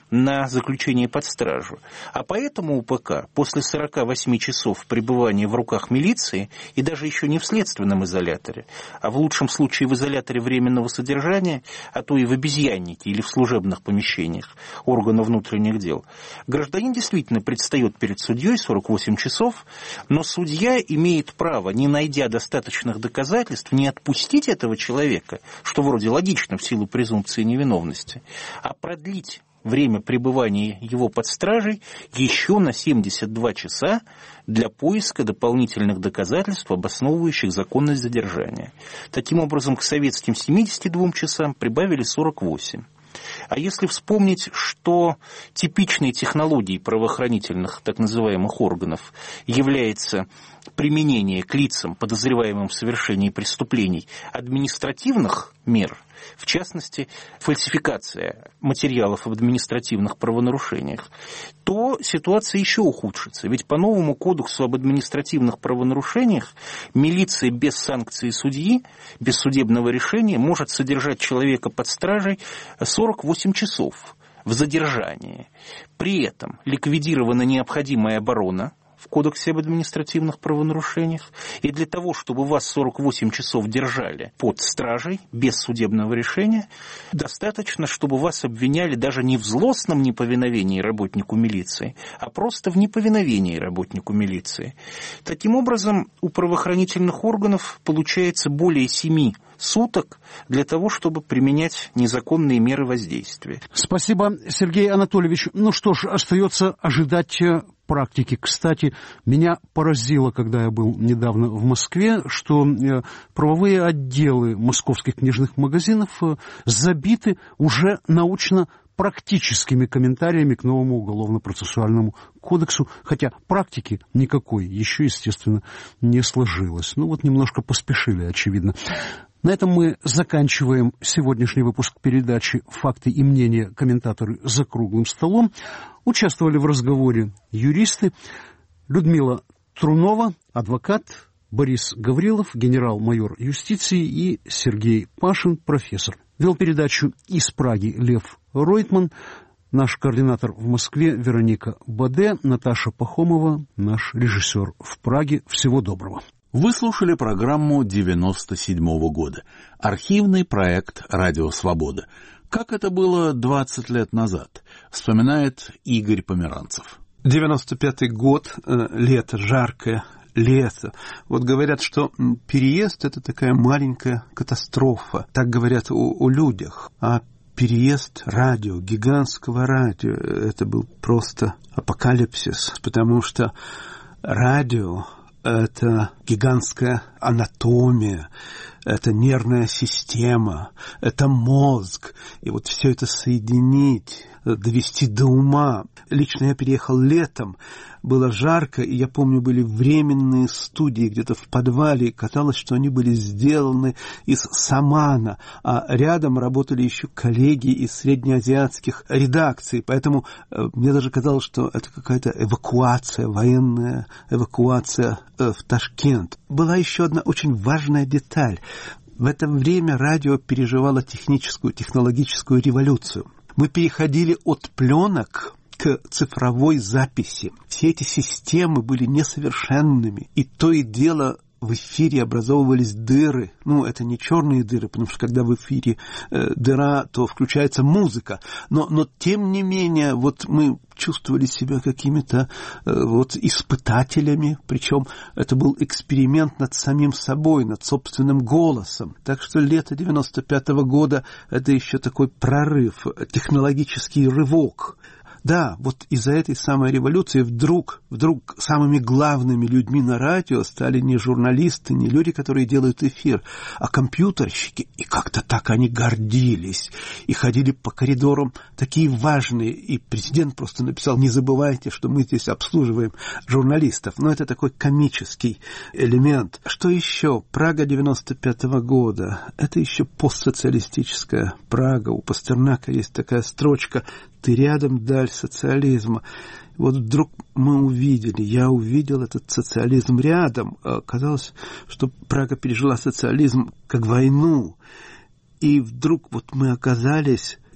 на заключение под стражу. А поэтому УПК после сорока восьми часов пребывания в руках милиции, и даже еще не в следственном изоляторе, а в лучшем случае в изоляторе временного содержания, а то и в обезьяннике или в служебных помещениях органов внутренних дел, гражданин действительно предстает перед судьей сорок восемь часов, но судья имеет право, не найдя достаточных доказательств, не отпустить этого человека, что вроде логично в силу презумпции невиновности, а продлить время пребывания его под стражей еще на семьдесят два часа для поиска дополнительных доказательств, обосновывающих законность задержания. Таким образом, к советским семидесяти двум часам прибавили сорок восемь. А если вспомнить, что типичной технологией правоохранительных так называемых органов является применение к лицам, подозреваемым в совершении преступлений, административных мер, в частности, фальсификация материалов об административных правонарушениях, то ситуация еще ухудшится. Ведь по новому кодексу об административных правонарушениях милиция без санкции судьи, без судебного решения может содержать человека под стражей сорок восемь часов в задержании. При этом ликвидирована необходимая оборона в Кодексе об административных правонарушениях, и для того, чтобы вас сорок восемь часов держали под стражей, без судебного решения, достаточно, чтобы вас обвиняли даже не в злостном неповиновении работнику милиции, а просто в неповиновении работнику милиции. Таким образом, у правоохранительных органов получается более семи суток для того, чтобы применять незаконные меры воздействия. Спасибо, Сергей Анатольевич. Ну что ж, остается ожидать практики. Кстати, меня поразило, когда я был недавно в Москве, что правовые отделы московских книжных магазинов забиты уже научно-практическими комментариями к новому уголовно-процессуальному кодексу, хотя практики никакой еще, естественно, не сложилось. Ну вот немножко поспешили, очевидно. На этом мы заканчиваем сегодняшний выпуск передачи «Факты и мнения. Комментаторы за круглым столом». Участвовали в разговоре юристы Людмила Трунова, адвокат, Борис Гаврилов, генерал-майор юстиции, и Сергей Пашин, профессор. Вел передачу из Праги Лев Ройтман, наш координатор в Москве Вероника Баде, Наташа Пахомова, наш режиссер в Праге. Всего доброго. Вы слушали программу девяносто седьмого года. Архивный проект «Радио Свобода». Как это было двадцать лет назад, вспоминает Игорь Померанцев. девяносто пятый год, лето, жаркое лето. Вот говорят, что переезд – это такая маленькая катастрофа. Так говорят о, о людях. А переезд радио, гигантского радио – это был просто апокалипсис, потому что радио – это гигантская анатомия, это нервная система, это мозг. И вот все это соединить, довести до ума. Лично я переехал летом, было жарко, и я помню, были временные студии где-то в подвале, и казалось, что они были сделаны из самана, а рядом работали еще коллеги из среднеазиатских редакций, поэтому мне даже казалось, что это какая-то эвакуация, военная эвакуация в Ташкент. Была еще одна очень важная деталь. В это время радио переживало техническую, технологическую революцию. Мы переходили от пленок к цифровой записи. Все эти системы были несовершенными, и то и дело в эфире образовывались дыры. Ну, это не черные дыры, потому что когда в эфире э, дыра, то включается музыка. Но, но тем не менее, вот мы чувствовали себя какими-то э, вот испытателями, причем это был эксперимент над самим собой, над собственным голосом. Так что лето девяносто пятого года – это еще такой прорыв, технологический рывок. Да, вот из-за этой самой революции вдруг, вдруг самыми главными людьми на радио стали не журналисты, не люди, которые делают эфир, а компьютерщики. И как-то так они гордились. И ходили по коридорам такие важные. И президент просто написал: не забывайте, что мы здесь обслуживаем журналистов. Но это такой комический элемент. Что еще? Прага девяносто пятого года. Это еще постсоциалистическая Прага. У Пастернака есть такая строчка: «Ты рядом, даль социализма». Вот вдруг мы увидели, я увидел этот социализм рядом. Казалось, что Прага пережила социализм как войну. И вдруг вот мы оказались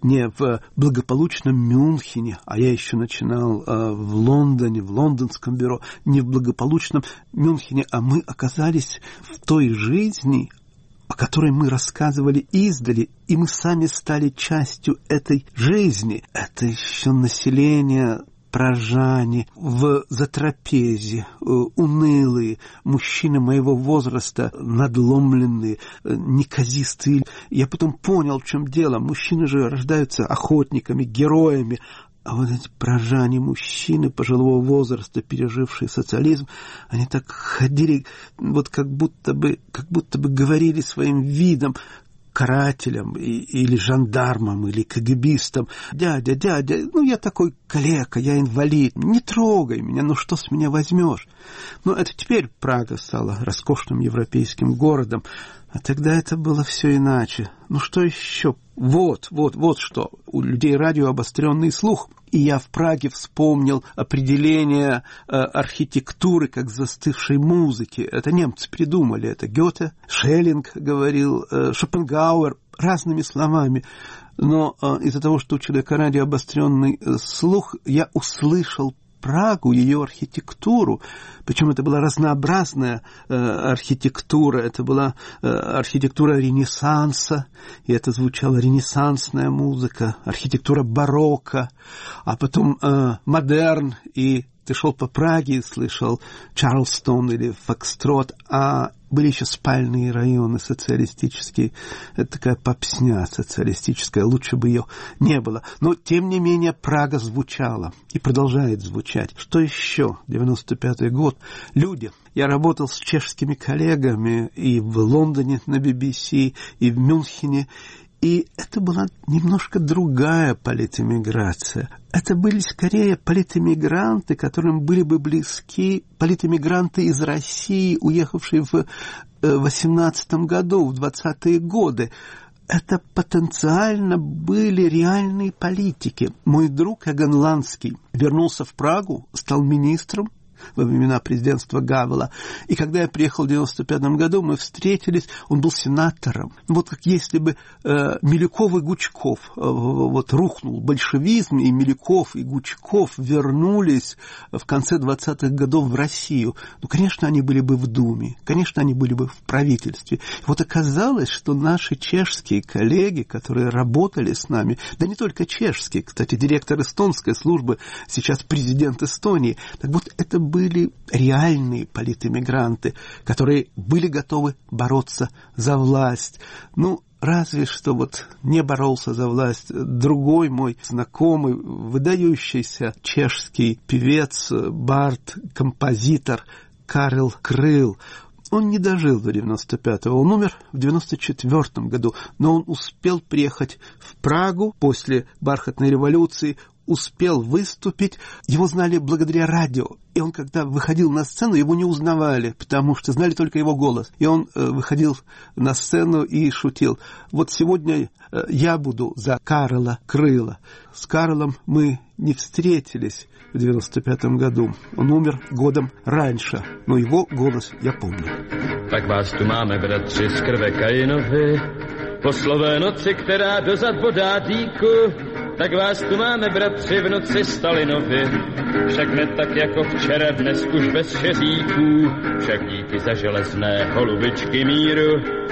не в благополучном Мюнхене, а я еще начинал в Лондоне, в лондонском бюро, не в благополучном Мюнхене, а мы оказались в той жизни, о которой мы рассказывали издали, и мы сами стали частью этой жизни. Это еще население прожане, в затрапезе, унылые, мужчины моего возраста, надломленные, неказистые. Я потом понял, в чем дело. Мужчины же рождаются охотниками, героями. А вот эти прожане мужчины пожилого возраста, пережившие социализм, они так ходили, вот как будто бы, как будто бы говорили своим видом, карателям или жандармам, или кагибистам: «Дядя, дядя, ну я такой калека, я инвалид, не трогай меня, ну что с меня возьмешь?» Но это теперь Прага стала роскошным европейским городом, а тогда это было все иначе. Ну что еще? Вот, вот, вот что. У людей радио обостренный слух. И я в Праге вспомнил определение э, архитектуры как застывшей музыки. Это немцы придумали. Это Гёте, Шеллинг говорил, э, Шопенгауэр, разными словами. Но э, из-за того, что у человека радио обостренный э, слух, я услышал Прагу, ее архитектуру. Причем это была разнообразная э, архитектура. Это была э, архитектура Ренессанса, и это звучала ренессансная музыка, архитектура барокко, а потом э, модерн, и ты шел по Праге и слышал Чарльстон или Фокстрот, а были еще спальные районы социалистические. Это такая попсня социалистическая, лучше бы ее не было. Но, тем не менее, Прага звучала и продолжает звучать. Что еще? девяносто пятый год. Люди. Я работал с чешскими коллегами и в Лондоне на би би си, и в Мюнхене. И это была немножко другая политэмиграция. Это были скорее политэмигранты, которым были бы близки политэмигранты из России, уехавшие в восемнадцатом году, в двадцатые годы. Это потенциально были реальные политики. Мой друг Эгон Ланский вернулся в Прагу, стал министром во времена президентства Гавела. И когда я приехал в девяносто пятом году, мы встретились, он был сенатором. Вот как если бы э, Милюков и Гучков, э, вот рухнул большевизм, и Милюков и Гучков вернулись в конце двадцатых годов в Россию. Ну, конечно, они были бы в Думе, конечно, они были бы в правительстве. Вот оказалось, что наши чешские коллеги, которые работали с нами, да не только чешские, кстати, директор эстонской службы, сейчас президент Эстонии, так вот это были реальные политэмигранты, которые были готовы бороться за власть. Ну, разве что вот не боролся за власть другой мой знакомый, выдающийся чешский певец, бард, композитор Карел Крыл. Он не дожил до девяносто пятого, он умер в девяносто четвёртом году, но он успел приехать в Прагу после бархатной революции, успел выступить, его знали благодаря радио. И он, когда выходил на сцену, его не узнавали, потому что знали только его голос. И он э, выходил на сцену и шутил: вот сегодня э, я буду за Карела Крыла. С Карлом мы не встретились в девяносто пятом году. Он умер годом раньше, но его голос я помню. Tak vás tu máme, bratři, z krve Kainovi, po slové noci, která dozad bodá dýku. Tak vás tu máme, bratři, v noci Stalinovi, však ne tak jako včera, dnes už bez šeříků, však díky za železné holubičky míru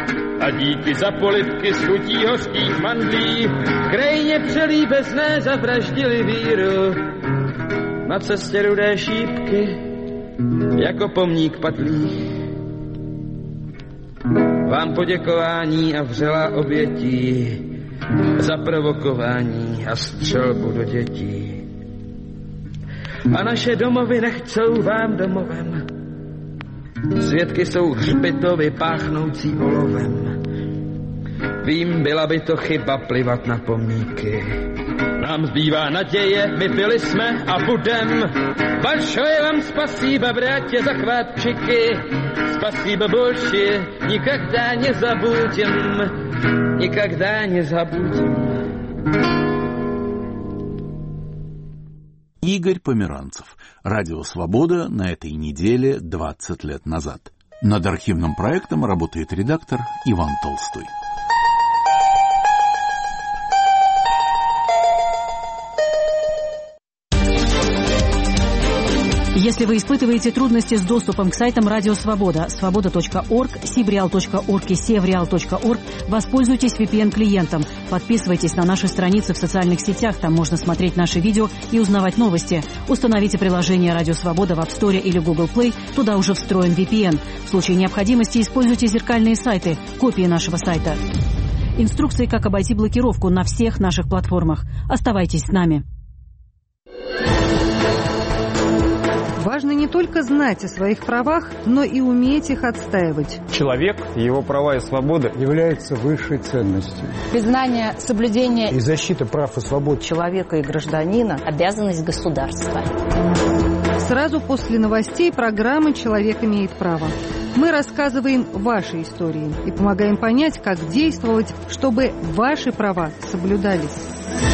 a díky za polivky z chutí hořkých mandlí, krajně přelíbezné zavraždili víru. Na cestě rudé šípky, jako pomník padlých, vám poděkování a vřelá obětí za provokování a střelbu do dětí. A naše domovy nechcou vám domovem. Svědky jsou hřbitovy páchnoucí olovem. Vím, byla by to chyba plivat na pomníky. Nám zbývá naděje, my byli jsme a budem. Большое вам спасибо, братья захватчики. Спасибо большое, никогда не забудем. Никогда не забудем. Игорь Померанцев. Радио «Свобода» на этой неделе двадцать лет назад. Над архивным проектом работает редактор Иван Толстой. Если вы испытываете трудности с доступом к сайтам Радио Свобода, свобода точка орг, сибреал точка орг и севреал точка орг, воспользуйтесь ви пи эн-клиентом. Подписывайтесь на наши страницы в социальных сетях, там можно смотреть наши видео и узнавать новости. Установите приложение Радио Свобода в App Store или Google Play, туда уже встроен ви пи эн. В случае необходимости используйте зеркальные сайты, копии нашего сайта. Инструкции, как обойти блокировку на всех наших платформах. Оставайтесь с нами. Важно не только знать о своих правах, но и уметь их отстаивать. Человек, его права и свободы являются высшей ценностью. Признание, соблюдение и защита прав и свобод человека и гражданина – обязанность государства. Сразу после новостей программы «Человек имеет право». Мы рассказываем ваши истории и помогаем понять, как действовать, чтобы ваши права соблюдались.